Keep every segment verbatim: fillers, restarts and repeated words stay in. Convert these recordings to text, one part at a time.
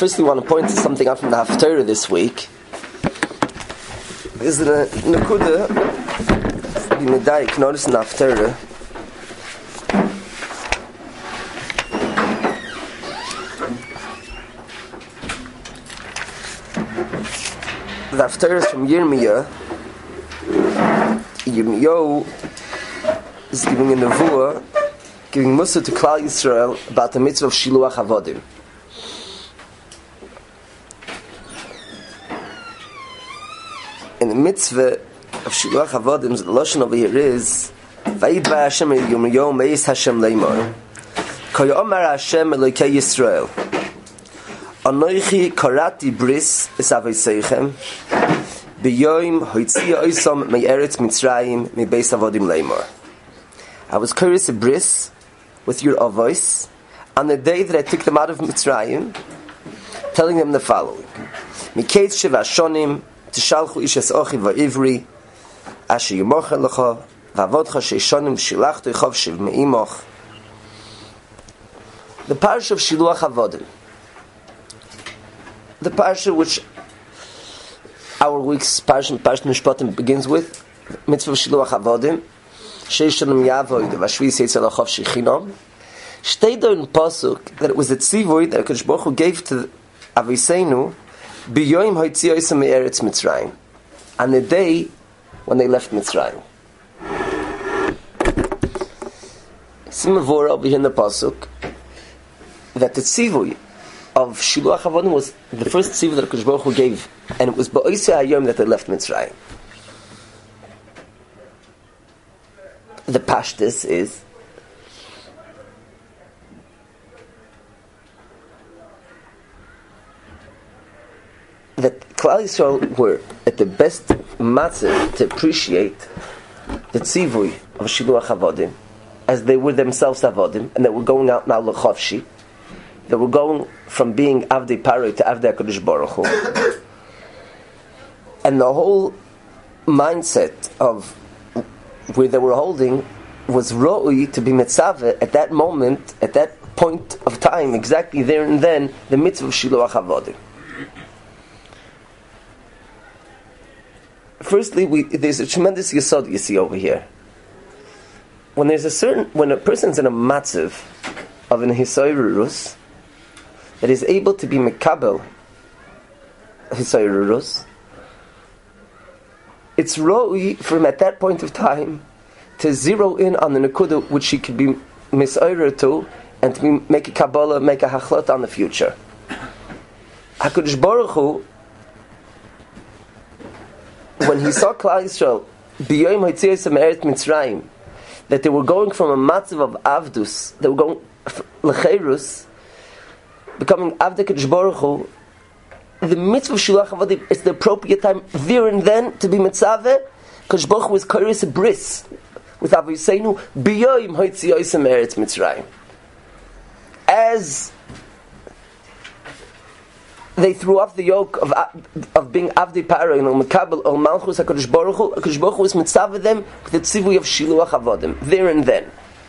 firstly want to point to something out from the Haftarah this week. Is that a Nakuda, the Medayik, notice in the Haftarah, the Haftarah is from Yirmiyah. Yirmiyah is giving a Nevuah, giving Musa to Klal Yisrael about the mitzvah of Shiluach Avodim. In the mitzvah of Shiluach Avodim, the Lashon over here is Vayidva Hashem Yirmiyah Meis Hashem Leimor Koyomar Hashem Elokei Yisrael Anoichi Karati Bris Es Aveiseichem B'yoim Hoitzia Oisam Me'eretz Mitzrayim Me'beis Avodim Leimor. I was curious a bris with your avos on the day that I took them out of Mitzrayim, telling them the following: Miketz Shiva Shonim Tishalchu Ish Es Ochi VaIvri Asher Yimocha Lecha V'avodcha Sheishonim Shilachtu Chov Shiv Me'imoch. The parasha of Shiluach Avodim, the parasha which our week's parasha, parasha Mishpatim begins with, mitzvah of Shiluach Avodim. Sheishonim Yavoid Vashvi Seitzel Chov Shechinam. Shtei in pasuk that it was a tzivoid that Hakadosh Baruch Hu gave to Aviseinu B'yoim Hoitzi Oisam Me'eretz Mitzrayim, on the day when they left Mitzrayim. Simavora over here in the pasuk that the tzivoid of Shiluach Avodim was the first tzivoid that Hakadosh Baruch Hu gave, and it was Ba'osei Hayom that they left Mitzrayim. The pashtus is that Klal Yisrael were at the best matzah to appreciate the tzivui of Shiluach Avodim, as they were themselves Avodim, and they were going out now l'chavshi. They were going from being Avdei Paroi to Avdei HaKadosh Baruch Hu. And the whole mindset of where they were holding was ro'ui to be mitzaveh at that moment, at that point of time, exactly there and then, the mitzvah of Shiluach Avodim. Firstly, we, there's a tremendous yesod you see over here. When there's a certain, when a person's in a matzav of an hisoyrurus that is able to be mekabel hisoyrurus, it's ro'ui for him at that point of time to zero in on the nekuda which he could be misayrer to, and to be, make a kabbalah, make a hachlot on the future. HaKadosh Baruch Hu, when he saw Klal Yisrael b'yoyim hoitzios me'eretz Mitzrayim, that they were going from a matzav of avdus, they were going lecherus, becoming avdei HaKadosh Baruch Hu, the mitzvah of Shiluach Avodim is the appropriate time there and then to be mitzaveh, because Baruch Hu was curious a bris with Aviseinu b'yoyim hoitzios me'eretz Mitzrayim. As they threw off the yoke of of being Avdei Paroi and Mekabel or Malchus HaKadosh Baruch Hu, HaKadosh Baruch Hu was mitzaveh them with the tzivui of Shiluach Avodim there and then.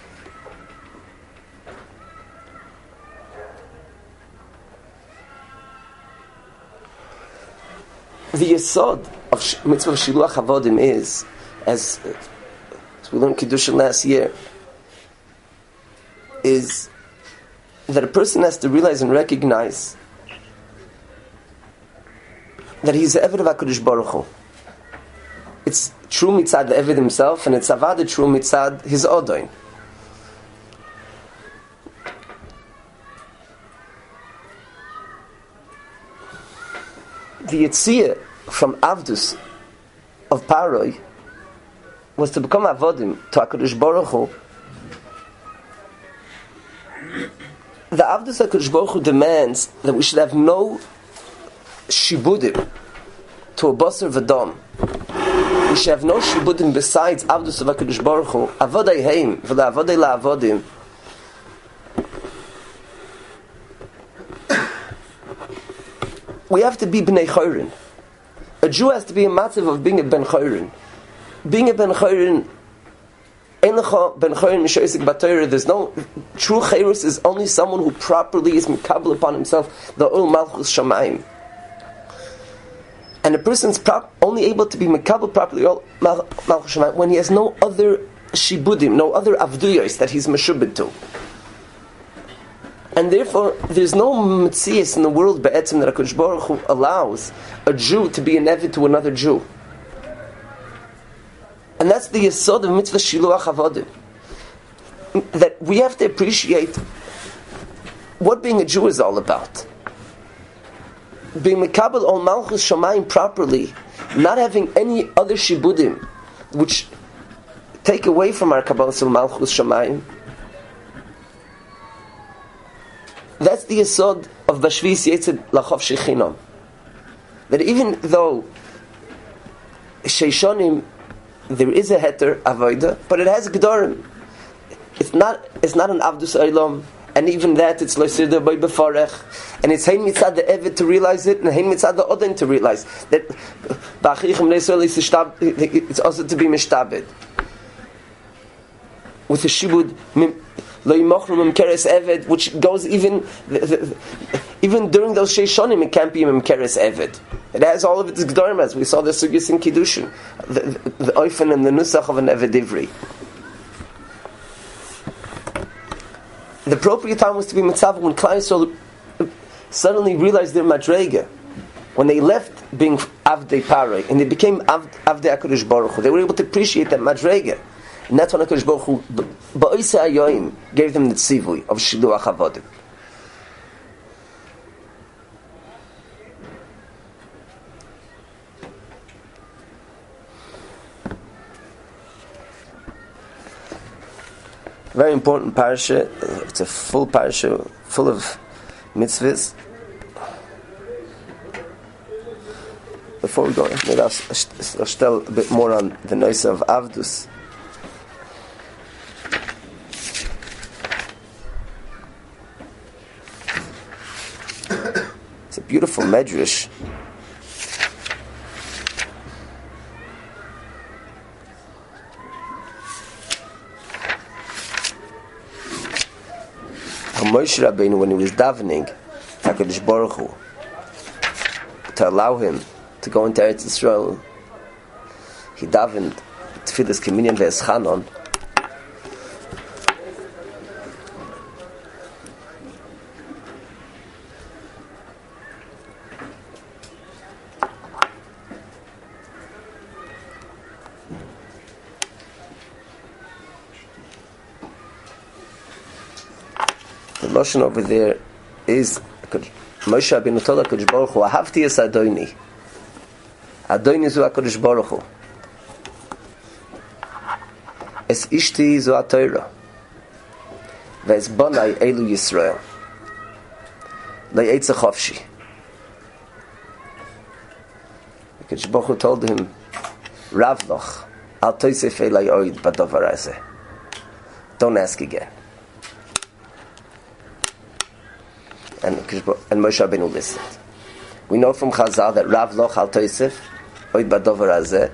The yesod of mitzvah of Shiluach Avodim is, as, as we learned Kiddushin last year, is that a person has to realize and recognize that he's the Eved of HaKadosh Baruch Hu. It's true mitzad the Eved himself, and it's avada true mitzad his Odoin. The Yitziyah from Avdus of Paroi was to become Avodim to HaKadosh Baruch Hu. The Avdus HaKadosh Baruch Hu demands that we should have no shibudim to a basar v'dam. We should have no shibudim besides Avdus of HaKadosh Baruch Hu, Avodei heim, v'la Avodei la Avodim. We have to be Bnei Chayrin. A Jew has to be a matzav of being a Ben Chayrin. Being a Ben Chayrin There's no true chayrus is only someone who properly is mikabel upon himself the ul malchus shamayim. And a person's prop, only able to be mikabel properly ul malchus shamayim when he has no other shibudim, no other avduyos that he's meshubed to. And therefore, there's no mitzias in the world be'etzim that HaKadosh Baruch Hu allows a Jew to be an Eved to another Jew. And that's the yesod of mitzvah shiluach avodim. That we have to appreciate what being a Jew is all about. Being mekabel ol malchus shamayim properly, not having any other shibudim which take away from our kabbalah ol malchus shamayim. That's the yesod of bashvis yetzid lachov shechinam. That even though sheishonim there is a heter avoida, but it has gedorim. It's not. It's not an avdus olam, and even that it's loisirda by befarech, and it's hein mitzad the eved to realize it, and hein mitzad the odin to realize that ba'achichem leisrael is shtab. It's also to be mishtabed with the shibud lo yimochnu memkeres eved, which goes even the, the, even during those sheishonim it can't be memkeres eved. It has all of its gedorim, as we saw the sugis in kiddushin, the the oifen and the nusach of an eved ivri. The appropriate time was to be mitzav when Klal Yisrael suddenly realized their madrega, when they left being avdei parei and they became avdei HaKadosh Baruch Hu. They were able to appreciate that madrega, and that's when HaKadosh Baruch Hu ba'osei hayoim gave them the tzivui of shiluach avodim. Very important parasha. It's a full parasha, full of mitzvahs. Before we go, maybe I'll, I'll tell a bit more on the noise of Avdus. It's a beautiful medrash. Moshe Rabbeinu, when he was davening HaKadosh Baruch Hu to allow him to go into Eretz Yisrael, he davened Tfilas Keminyan ve'eschanon. The Lashon over there is Moshe Rabbeinu told HaKadosh Baruch Hu, Ahavti es Adoni. Adoni zu HaKadosh Baruch Hu. Es ishti zu HaTorah. Ve'es bonai elu Yisrael. Le'etze chofshi. HaKadosh Baruch Hu told him, Rav loch, al toisef elai oid badavar hazeh. Don't ask again. And, and Moshe Rabbeinu listened. We know from Chazal that Rav Loch Al Toisef Oid Badover Hazeh,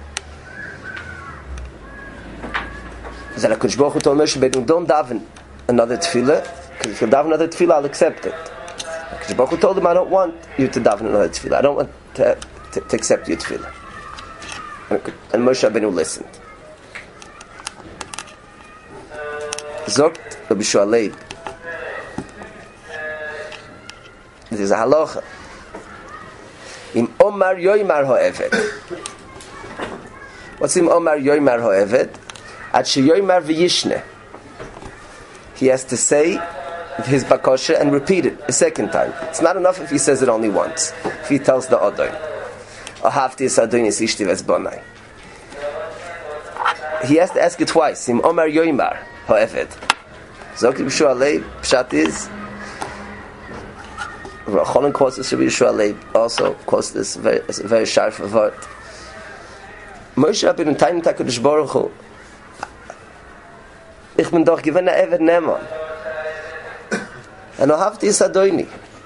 that HaKadosh Baruch Hu told Moshe Rabbeinu, don't daven another tefillah, because if you daven another tefillah, I'll accept it. HaKadosh Baruch Hu told him, I don't want you to daven another tefillah. I don't want to, to, to accept your tefillah. And, and Moshe Rabbeinu listened. Zogt Rabbi Shualeib, there's a halacha. Im Omar Yoymar Ha'eved. What's Im Omar Yoymar Ha'eved? At she Yoymar V'yishne. He has to say his bakosha and repeat it a second time. It's not enough if he says it only once. If he tells the Adon, Ahavti es Adonis ishti v'ezbonai. He has to ask it twice. Im Omar Yoymar Ha'eved. Zok Yibshu Alei, Pshat is, Cholim quotes this, Rabbi Yeshua Leib also quotes this very, very sharp word. Moshe Rabbeinu teilt HaKadosh Baruch Hu, ich bin doch gewinn a Eved Neman, and Ahavti es Adoni.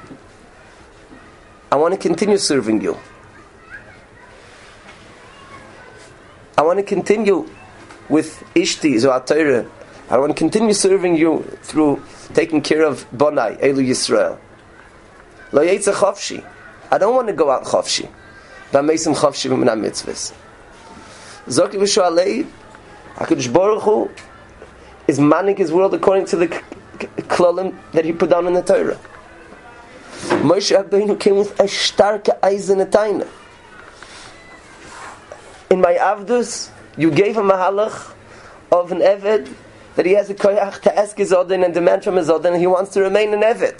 I want to continue serving you. I want to continue with Ishti, Zohar Torah. I want to continue serving you through taking care of Bonai, Elu Yisrael. Lo Yetze Chavshi. I don't want to go out Chavshi. B'Meisim Chavshi B'Minam Mitzvahs. Zoki V'Shoalei, HaKadosh Baruch Hu is manning his world according to the klolim that he put down in the Torah. Moshe Rabbeinu came with a starke eisen taina. In my Avdus, you gave him a halach of an Eved that he has a koyach to ask his Odin and demand from his Odin, and he wants to remain an Eved.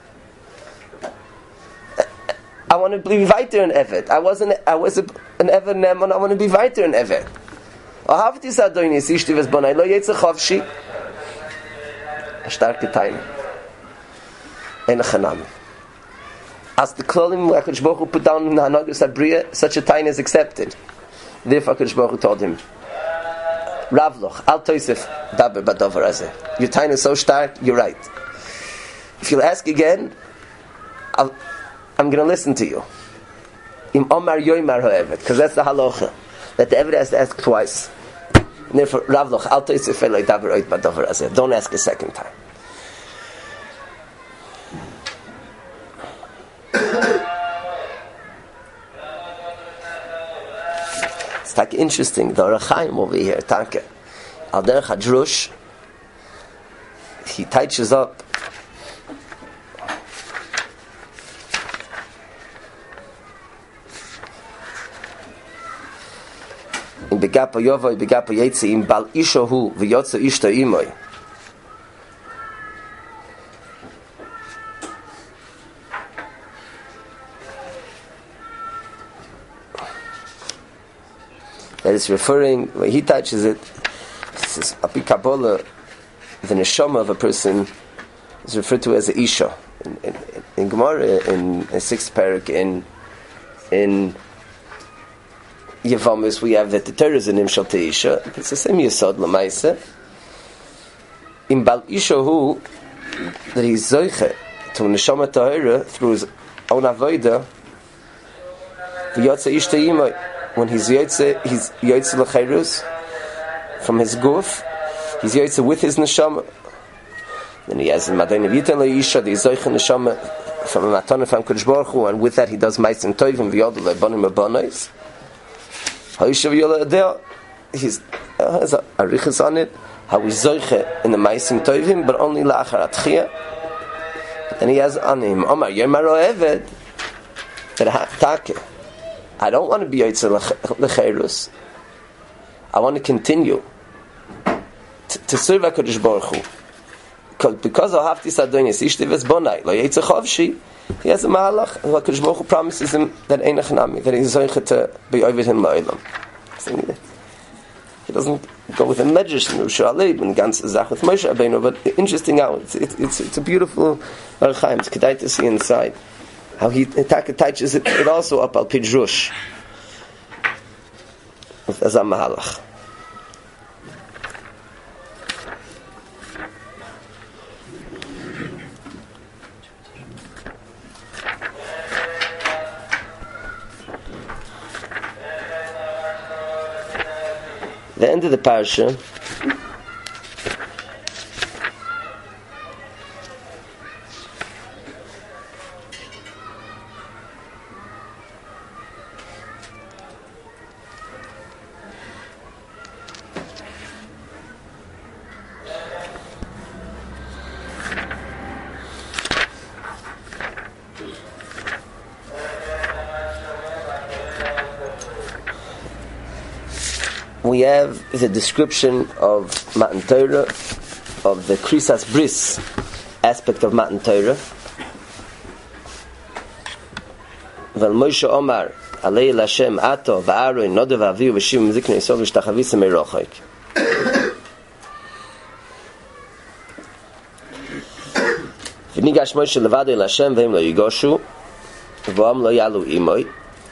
I want to be weiter an Eved. I wasn't. I was a, an Eved Neman. I want to be weiter an Eved. Ahavtis Adonis ishti v'zbonai lo yetze chavshi. A starke taina. Ein chanami. As the klolim HaKadosh Baruch Hu put down in the Hanagas Abriya, such a taina is accepted. Therefore HaKadosh Baruch Hu told him, Ravloch, Al Toisef Daber Badover Azeh. Your taina is so stark, you're right. If you'll ask again, I'll, I'm going to listen to you. Im Omar Yoymar Ho'evet, because that's the halacha, that the Eved has to ask twice. And therefore, Ravloch, Al Toisef Eloi Daber Oit Badover Azeh. Don't ask a second time. It's like interesting, the Orach Chaim over here, Tanke. Al Derech HaDrush, he touches up in Begapa Yovoi, Begapa Yetzi, in Bal Ishohu, V'yotze Ishto Imoi. That is referring, when he touches it, this is Api Kabbalah, the neshama of a person is referred to as a Isha. In, in, in Gemara, in a sixth parak, in in Yevamis, we have that the Torah is an Imshal to Isha. It's the same Yesod, Lamaisa. In Bal Isha Hu, that he's Zoiche to neshama Tahira through his own Avodah, V'yotze Ishta Yimoi. When he's yotze, he's yotze l'chayrus from his guf. He's yotze with his neshama. Then he has Madon V'yitan Leisha, the Zoich neshama from a matana from Kadosh Baruch Hu, and with that he does ma'asim tovim v'yodel le'bonim abonos. Ha'isha v'yola adel. He's uh, has a arichas on it. How we zoiche in the ma'asim tovim, but only la'achar atchiyah. Then he has on him Omar Yomar Eved that take. I don't want to be Yotze L'Cheirus. I want to continue to, to serve HaKadosh Baruch Hu. Because of Haftis Adonis, Ishti V'Zbonai, Lo Yetze Chavshi, he has a mahalach, and HaKadosh Baruch Hu promises him that Einach Nami, that he's going to be over him La'olam. He doesn't go with a medrash in Rosh Hashanah and Gans Zach with Moshe Rabbeinu, but interesting how it's, it's, it's, it's a beautiful Orach Chaim. It's kedai to see inside. How he touches it, it also up al pidrush with Azam Mahalach. The end of the parasha. We have the description of Matan Torah, of the Krisas Bris aspect of Matan Torah. Vel Moshe Omar, Alei Lashem Ato va'Aaron Nodav Avihu v'Shimon Ziknei Yisrael v'Shtachavisa Merochik. V'nigash Moshe levado el Hashem v'hem lo yigoshu v'am lo yalu imoi.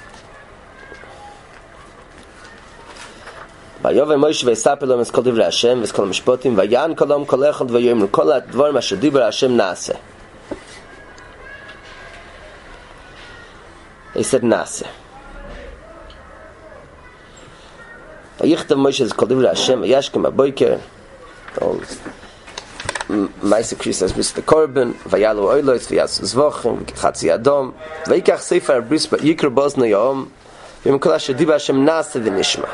Vayover Moshe v'Yisapel lo meskol divrei Hashem v'skol mishpotim vayan kolom kol echad vayomer kol ha'dvarim asher diber Hashem naaseh. They said naaseh. Vayichtav Moshe kol divrei Hashem vayashkem haboker. Ma'aseh Kriyas bris the korban vayalu oilos vayasu zvochim chatzi adom vayikach sefer bris yikra bozna yom yom kol asher diba Hashem nase v'nishma.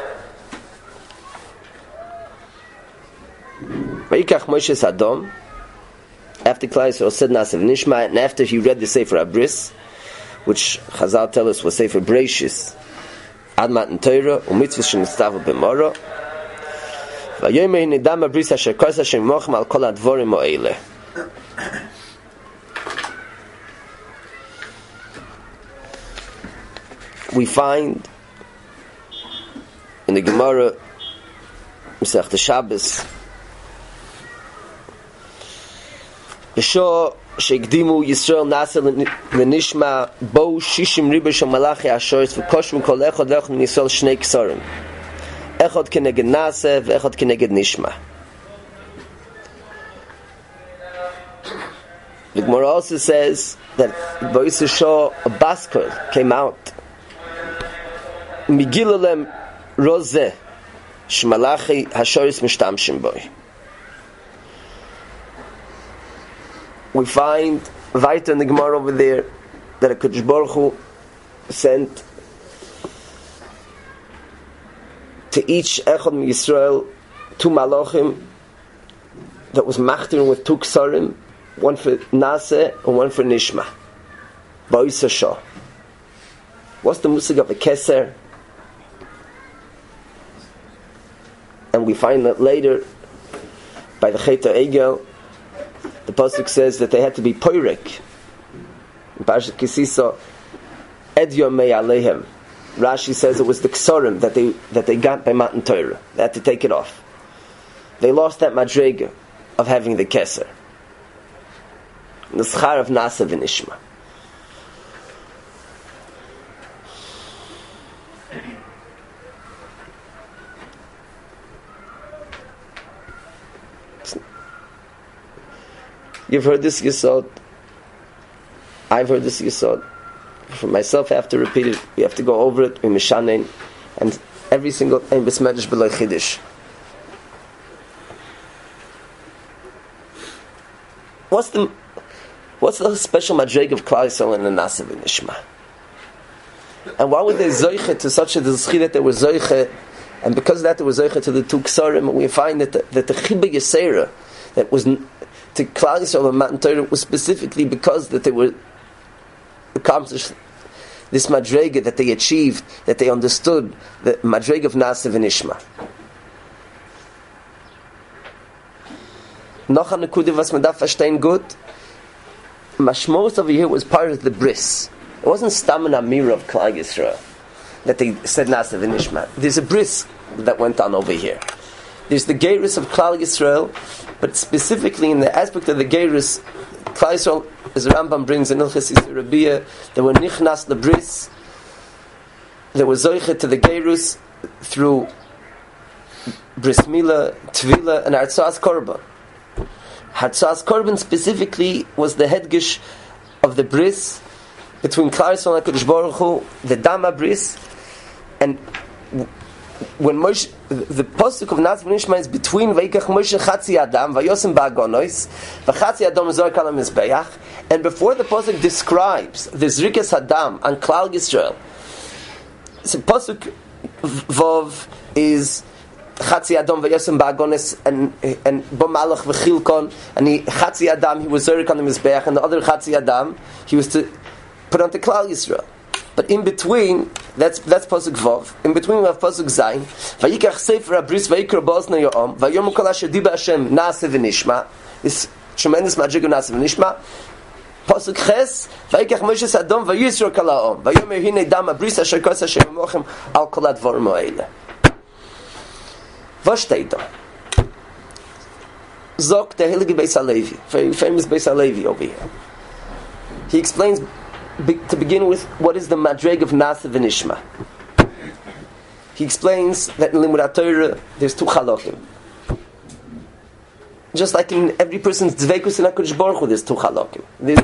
Vayikach Moshe adom after Klal Yisrael said nase v'nishma, and after he read the sefer abris, which Chazal tell us was sefer Breishis ad matan Torah u'mitzvah shenitztavu b'mora. We find in the Gemara Masechta Shabbos B'sho she'ikdimu Yisrael nasa l'nishma bo shishim riba shel malachi ashoris v'koshim kol echad v'echad min Yisrael shnei ksarim echad keneged nasa v'echad keneged nishma. The Gemara also says that Bois Shah, a Basker came out Migilalem Rozeh Shmalachi Hashoris Mishtamshim Boy. We find weiter in the Gemara over there that a Kadosh Baruch Hu sent to each Echad in Yisrael two Malachim that was machtir with two Ksarim, one for Naseh and one for Nishma. Bois Shah. What's the musig of a Keser? And we find that later by the Cheta Egel, the pasuk says that they had to be poirek. In Parashat Kisisa, Ed Yomei Alehem. Rashi says it was the Ksarim that they that they got by Matan Torah. They had to take it off. They lost that madrega of having the Keser. The schar of Nasa v'nishma. You've heard this yesod. I've heard this yesod. For myself, I have to repeat it. We have to go over it. We mishanein, and every single ein besmedish b'loy chidish. What's the What's the special madreg of Klal Yisrael and the Nasa v'nishma? And why were they zoiche to such a zchi that they were zoiche, and because of that they were zoiche to the two ksarim? We find that the, that the chiba yisera that was to Klal Yisrael and Matan Torah was specifically because that they were accomplished this madrega that they achieved, that they understood the madrega of Nasa v'nishma. Noch an nekude was man darf verstehen gut. Mashmos over here was part of the bris. It wasn't stam and amira of Klal Yisrael that they said Nasa v'nishma. There's a bris that went on over here. There's the Geirus of Klal Yisrael, but specifically in the aspect of the Geirus, Klal Yisrael, as the Rambam brings in Ilchis Yisur Rabbiya, there were nichnas the bris, there was zoiche to the Geirus through bris mila, tvila, and artzas korban. Hatzas Korban specifically was the headgish of the bris between Klal Yisrael and HaKadosh Baruch Hu, the Dama bris, and when Moshe, the pasuk of Nasa v'nishma is between Vayikach Moshe Chatzi Adam Vayosim Ba'agonos V'Chatzi Adam Zorak Al HaMizbeach, and before the pasuk describes the Zrikas Adam on Klal Yisrael, so pasuk Vov is Chatzi Adam Vayosim Ba'agonos and and Bomalach V'Chilkon, and he Chatzi Adam he was Zorak Al HaMizbeach, and the other Chatzi Adam he was to put on the Klal Yisrael. But in between, that's that's pasuk Vav. In between we have pasuk Zayin. Vayikach sefer abris vayikra bozna yom vayom kol asher diba Hashem nasa v'nishma. This tremendous magic of nasa v'nishma. Pasuk Ches vayikach Moshe Sadom vayisro kalaom vayom hine dam abris asher kos Hashem mochem al kol advarim ha'ele. Was steht da? Zok the Heilige Beis Halevi, very famous Beis Halevi over here. He explains. Be, to begin with, what is the madreg of Nasa v'nishma? He explains that in Limud HaTorah there's two chalokim. Just like in every person's dveikus in HaKadosh Baruch Hu, there's two chalokim. There's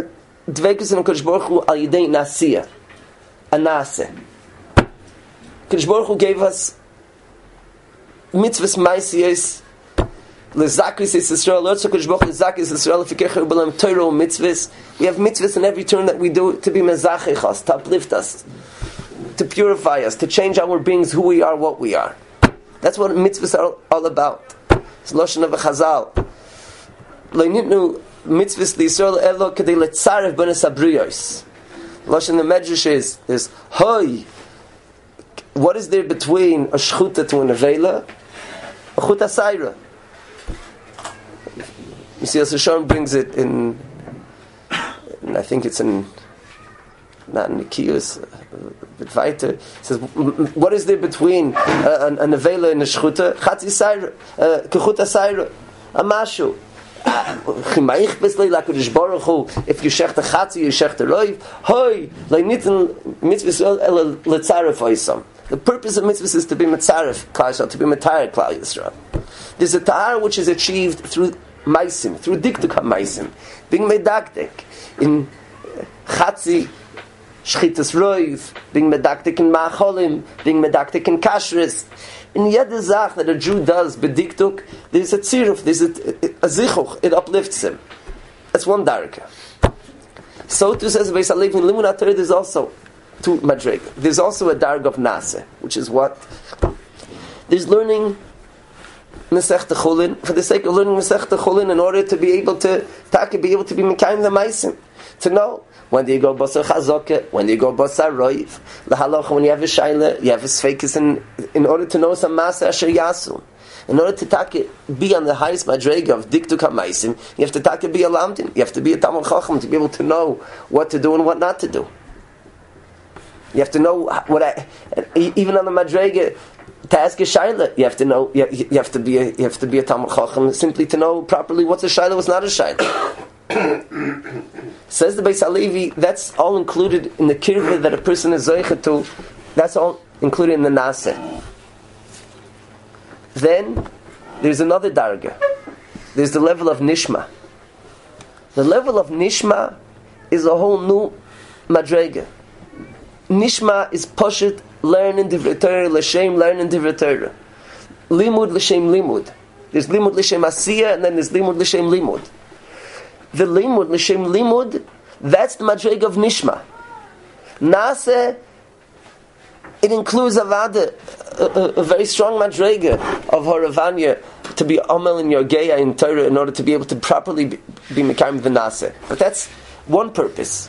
dveikus in HaKadosh Baruch Hu al yidei nasiya, a naseh. Kadosh Baruch Hu gave us mitzvahs ma'asiyos, lezakis Yisrael, Lord Kadosh Baruch Hu lezakis Yisrael, Fikech B'Lam Torah mitzvahs. We have mitzvahs in every turn that we do to be mezachich us, to uplift us, to purify us, to change our beings, who we are, what we are. That's what mitzvahs are all about. It's Lashon of a Chazal. Le'nitnu mitzvahs liYisrael elo kedei letzarev b'nes habriyos. Lashon the Medrash is, is Hoy. What is there between a shchuta to an avela? A chuta saira. You see, Hashem brings it in, in, I think it's in, not in Nikiyus, but weiter. It says, what is there between uh, an, an avela and a shchuta? Chatzi saira, kechuta saira, a mashu. If you shech the chatzi, you shech the roiv. Hoi, like nitin mitzvah el letzaref oisam. The purpose of mitzvahs is to be mitzaref Klal Yisrael, to be mitayar Klal Yisrael. There's a tahar which is achieved through maisim, through diktuk ha-maisim, being medaktik in chatzi, shchitas roiv, being medaktik in ma'acholim, being medaktik in kashrus. In yede zach that a Jew does bediktuk, there's a tziruf, there's a, a, a zichuch, it uplifts him. That's one darka. So too says Beis Halevi in Limun HaTorah, there's also two madrega. There's also a darga of nase, which is what? There's learning Masechta Chulin for the sake of learning Masechta Chulin in order to be able to taka, be able to be mekayim the maisim, to know when do you go basar chazaka, when do you go basar roiv, lahalacha when you have a shaila, you have a sfeikis in in order to know some masa asher yasu. In order to taka, be on the highest madrega of diktuk ha-maisim, you have to taka be a lamdin, you have to be a talmid chacham to be able to know what to do and what not to do. You have to know what I, even on the madrega, to ask a shaila, you have to know, you, you have to be a, you have to be a talmid chacham simply to know properly what's a shaila, what's not a shaila. Says the Beis Halevi, that's all included in the kirva that a person is zoicha to. That's all included in the nase. Then there's another darga. There's the level of nishma. The level of nishma is a whole new madrega. Nishma is poshet, learn in divrei Torah, l'shem, learn in divrei Torah. Limud l'shem limud. There's limud l'shem asiyah, and then there's limud l'shem limud. The limud l'shem limud, that's the madrega of nishma. Nase, it includes a vada, a, a, a very strong madrega of Horavanya to be omel in your geya in Torah in order to be able to properly be, be mekayim the nase. But that's one purpose.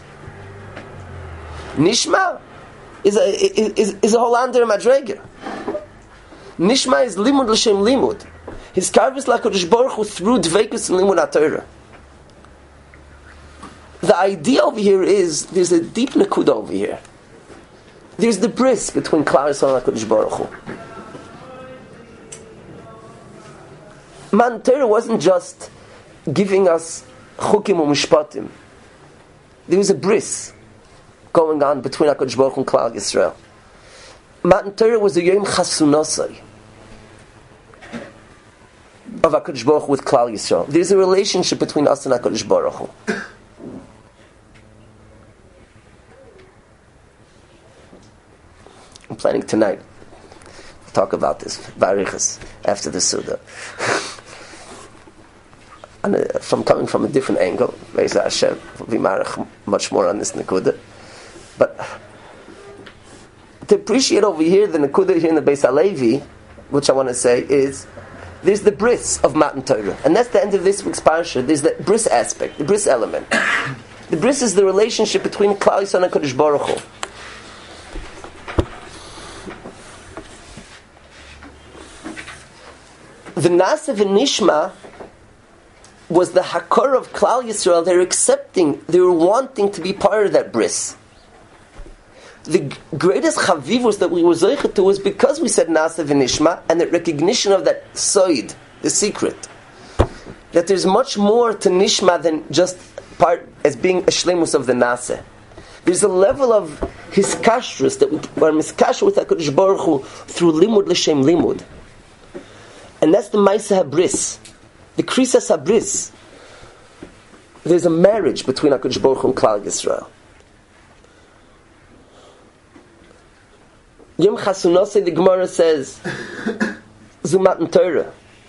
Nishma is a is, is a whole under madrega. Nishma is limud l'shem limud. His karvis l'Hakadosh Baruch Hu through dveikus and limud HaTorah. The idea over here is there's a deep nakuda over here. There's the bris between Klal Yisrael and HaKadosh Baruch Hu. Man Torah wasn't just giving us chukim or mishpatim. There was a bris going on between HaKadosh Baruch Hu and Klal Yisrael. Man Torah was a yom chasunosai of HaKadosh Baruch Hu with Klal Yisrael. There's a relationship between us and HaKadosh Baruch Hu. I'm planning tonight to talk about this barichas after the Suda. And uh, from coming from a different angle, Be'ezrat Hashem will be marich much more on this nekuda. But to appreciate over here the nekuda here in the Beis Halevi, which I want to say is there's the bris of Matan Torah, and that's the end of this week's parsha. There's the bris aspect, the bris element. The bris is the relationship between Klal Yisrael and HaKadosh Baruch Hu. The Nase v'Nishma was the Hakor of Klal Yisrael. They're accepting, they were wanting to be part of that bris. The greatest chavivus that we were zoichet to was because we said Nase v'Nishma and the recognition of that soid, the secret. That there's much more to Nishma than just part as being a shlemus of the Nase. There's a level of his kashrus that we are miskasher with HaKadosh Baruch Hu through limud l'shem limud. And that's the Maisa Habris, the Krisas Habris. There's a marriage between HaKadosh Baruch Hu and Klal Yisrael. Yom Chasunose, the Gemara says, Zu Matan Torah.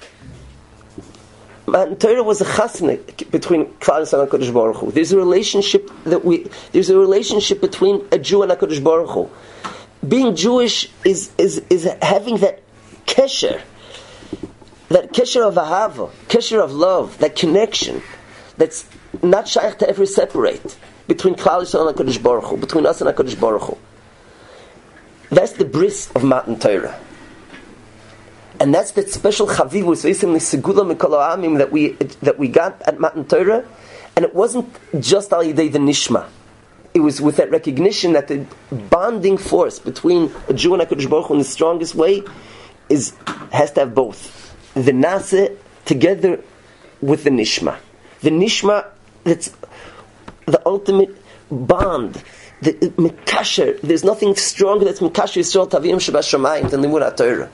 Matan Torah was a chasna between Klal Yisrael and HaKadosh Baruch Hu. There's a relationship that we. There's a relationship between a Jew and HaKadosh Baruch Hu. Being Jewish is is is having that kesher, that kesher of ahava, kesher of love, that connection that's not shaykh to ever separate between Klal Yisrael and HaKadosh Baruch Hu, between us and HaKadosh Baruch Hu. That's the bris of Matan Torah. And that's that special chavivus segula mikol ha'amim that we that we got at Matan Torah, and it wasn't just al yidei the nishma. It was with that recognition that the bonding force between a Jew and HaKadosh Baruch Hu in the strongest way is has to have both the naseh together with the nishma. The nishma, that's the ultimate bond. The mikasher. There's nothing stronger that's mikasher Yisrael Tavim Shabbat Shamayim than limud HaTorah.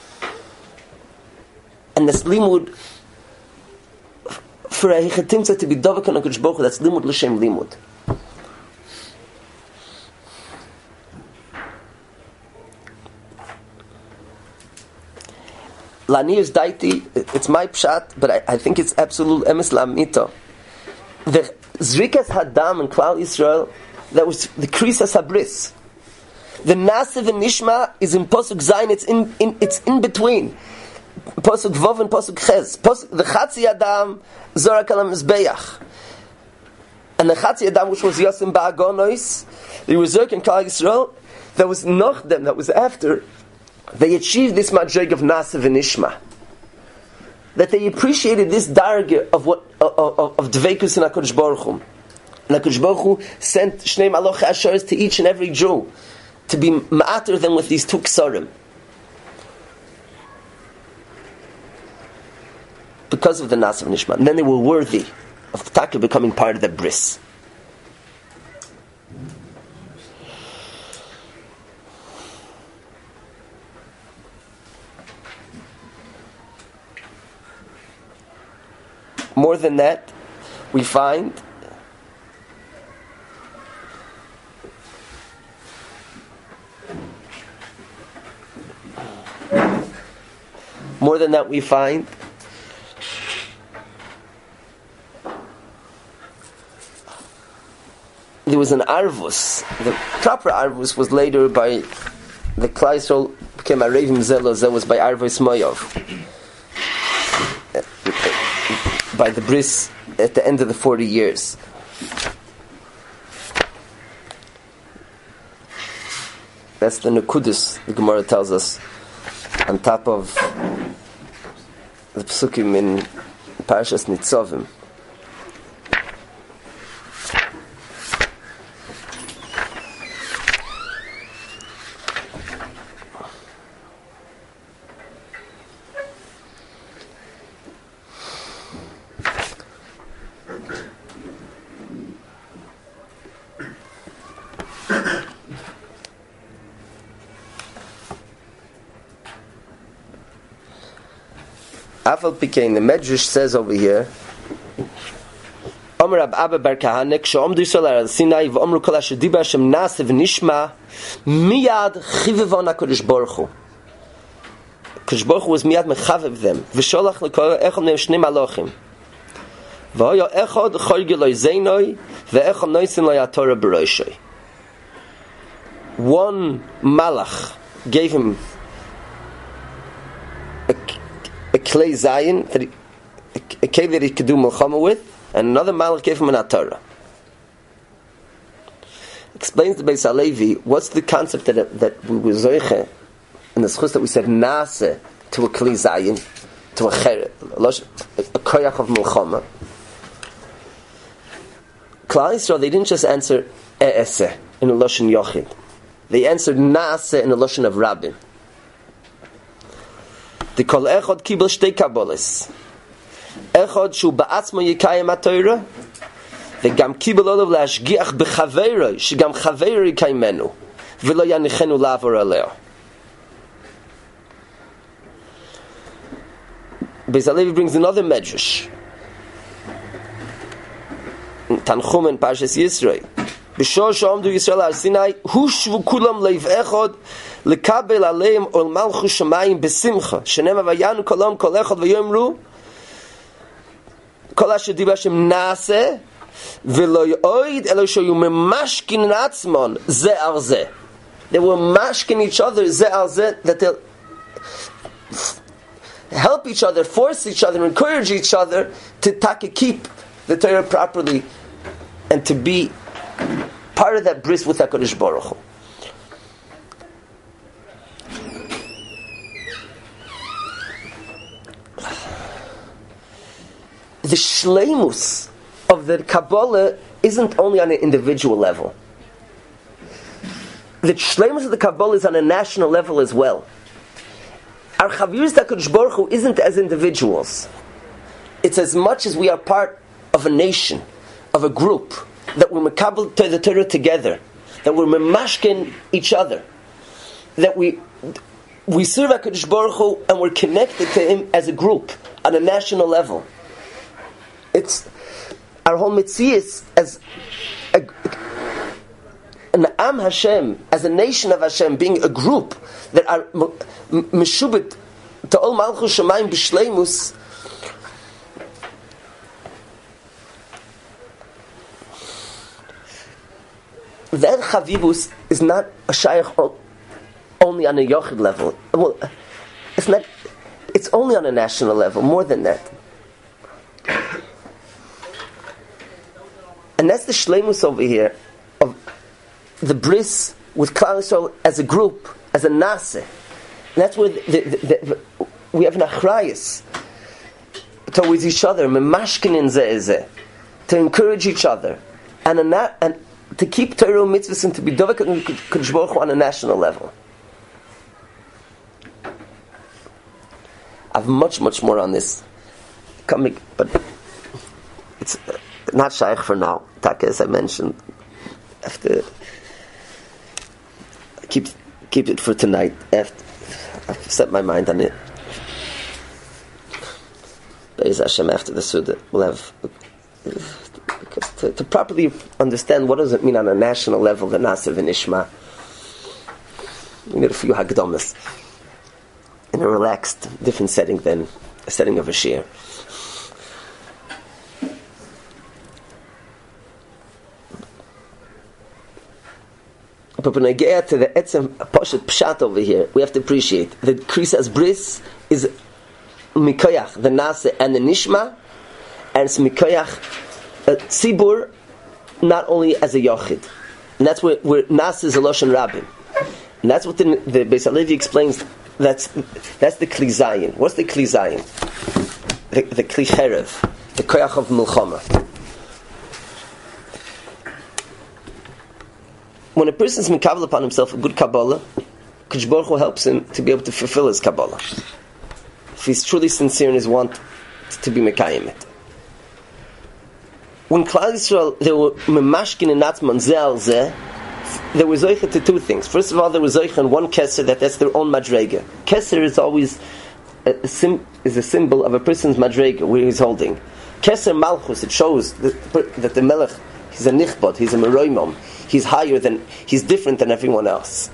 And this limud, for a hechatimtza to be dovak on HaKadosh Baruch Hu, that's limud l'shem limud. Laniyus daiti, it's my pshat, but I, I think it's absolute emes la'amito. The zrikas hadam in Klal Yisrael, that was the krisas habris. The nasiv and nishma is in posuk zayin. It's in, in it's in between posuk vav and posuk ches. Posuk, the chatzi adam zorak al mizbeach, and the chatzi adam which was yosim ba'agonois, the reserk in Klal Yisrael, that was noch them, that was after they achieved this madreg of nasiv and nishma. That they appreciated this darge of what of, of, of dveikus in HaKadosh Baruch Hu. And HaKadosh Baruch Hu sent Shnei Maloch Asheres to each and every Jew to be ma'ater them with these two ksarim. Because of the Nasiv Nishma. And then they were worthy of Taka becoming part of the bris. More than that, we find More than that, we find there was an arvus. The proper arvus was later by the Klal Yisrael became a Revim Zelos. That was by Arvus Moyov, by the bris at the end of the forty years. That's the Nekudus, the Gemara tells us, on top of the Psukim in Parashas Nitzavim. Afal Pikein, the Medrash says over here, Omer Rab Abba Bar Kahane, K'she'omdu Yisrael al Sinai, v'omru kol asher dibar Hashem na'aseh v'nishma, miyad chivevon HaKadosh Baruch Hu. HaKadosh Baruch Hu was miyad mechavev them, v'sholach l'kol echad mehem shnei malochim. V'hoyo echad chorge lo zeinoi, v'echad noisin lo yatorah b'roshoi. One malach gave him a clay zayin, that he, a cave that he could do milchama with, and another malach gave him an atorah. Explains the Beis Halevi, what's the concept that that we were zoiche in the schus that we said nase to a clay zayin, to a cher, a koyach of milchama. Klal Yisrael, they didn't just answer e'eseh in a lashon yochid. They answered nase in a lashon of rabbin. The kol echad kibel shtei kaboles. Echad shu ba'atzmo yikayim ha'torah, v'gam kibel olav la'ashgiach b'chaveroi, shegam chaveroi yikaymenu, v'lo yanichenu la'avor aleo. Beis Halevi brings another medrash. Tanchum in Parshas Yisroi. B'shor she'omdu Yisrael al Sinai, hushvu kulam leiv echad, Lekabel aleim ol malchus shamayim besimcha. Shenema vayanu kolom kol echad vayomru kol asher diber Hashem naaseh v'lo yoid elo shoyu memashkin atzmon ze al ze. They were mashkin each other ze al ze, that they'll help each other, force each other, encourage each other to take, keep the Torah properly and to be part of that bris with HaKadosh Baruch Hu. The shleimus of the Kabbalah isn't only on an individual level. The shleimus of the Kabbalah is on a national level as well. Our Chavurus HaKadosh Baruch Hu isn't as individuals. It's as much as we are part of a nation, of a group, that we're mekabel to the Torah together, that we're memashkin each other, that we we serve HaKadosh Baruch Hu and we're connected to Him as a group on a national level. It's our whole mitzvah as a, an Am Hashem, as a nation of Hashem, being a group that are meshubit to all malchus shamayim b'shleimus. That chavivus is not a shayach only on a yochid level. Well, it's not. It's only on a national level. More than that. And that's the shleimus over here of the bris with Klal Yisrael as a group, as a nase. And that's where the, the, the, the, we have an achrayus towards each other, memashkinin zeh, to encourage each other, and a na- and to keep Torah mitzvahs and to be dovek Kadosh Baruch Hu on a national level. I have much, much more on this coming, but it's not shaykh for now. Taka, as I mentioned, I have to keep keep it for tonight. I have to, I've set my mind on it. Be'ez Hashem, after the Suda, we'll have to, to properly understand what does it mean on a national level, the Nasiv and Ishma. We need a few Hagdomas in a relaxed, different setting than a setting of a shir. But when I get to the etzem poshet pshat over here, we have to appreciate that Krisas bris is mikoyach, the nase and the nishma, and it's mikoyach a tzibur, not only as a yochid, and that's where, where nase is a loshen rabbin, and that's what the, the Beis Halevi explains. That's that's the kli zayin. What's the kli zayin? The, the kli cherev, the koyach of milchama. When a person is mikabel upon himself a good Kabbalah, Kadosh Baruch Hu helps him to be able to fulfill his Kabbalah. If he's truly sincere in his want to be mekayim it. When Klal Yisrael, they were memashkin and atzman zeh al zeh, they were zoicha to two things. First of all, there was zoicha in one keser, that that's their own madrega. Keser is always a, a sim, is a symbol of a person's madrega, where he's holding. Keser malchus, it shows that, that the melech, he's a nichbod, he's a meroimom. He's higher than, he's different than everyone else.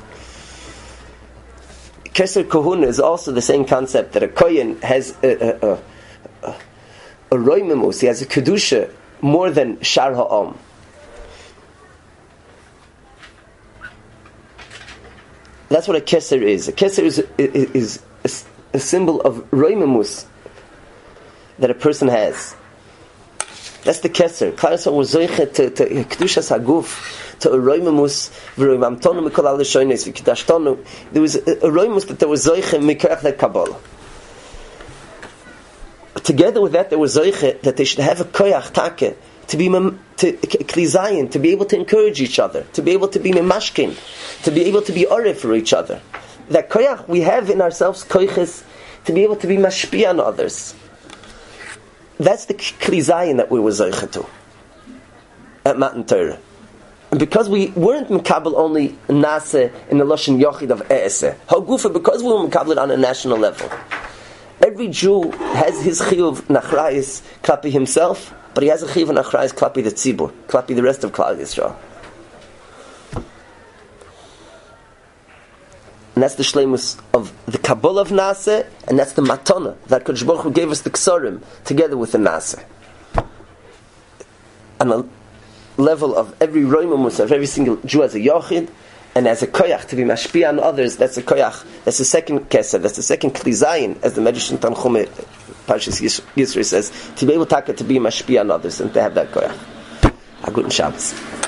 Keser Kohuna is also the same concept that a Kohen has a, a, a, a, a roimimus, he has a Kedusha more than Shar Ha'om. That's what a Keser is. A Keser is, is, is a, a symbol of roimimus that a person has. That's the Keser. Klal Yisrael was zoiche to Kedushas Haguf, to a roimimus, v'roimamtonu mikol al l'shoynes v'kidashtonu. There was a, a roimus that there was zoiche mikach that Kabbalah. Together with that, there was zoiche that they should have a koyach take to be mem, to klizayin, to be able to encourage each other, to be able to be memashkin, to be able to be orif for each other. That koyach we have in ourselves koyches to be able to be mashpi on others. That's the klizayin that we were zoiche to at Matan Torah. And because we weren't Mekabel only Nase in the Lashon Yochid of E'eseh, Hagufa, because we were Mekabel on a national level. Every Jew has his chiyuv nachrayis klapi himself, but he has a chiyuv nachrayis klapi the tzibur, klapi the rest of Klal Yisrael. and that's the shleimus of the Kabbalah of Nasa, and that's the Matana that Kodesh Baruch Hu gave us the Ksarim together with the Nasa. On a level of every Roimamus, of every single Jew as a Yochid, and as a koyach to be mashpia on others, that's a koyach. That's the second keser. That's the second klizayin, as the Medrash in Tanchum Parshas Yisro says, to be able to, to be mashpia on others and to have that koyach. A good Shabbos.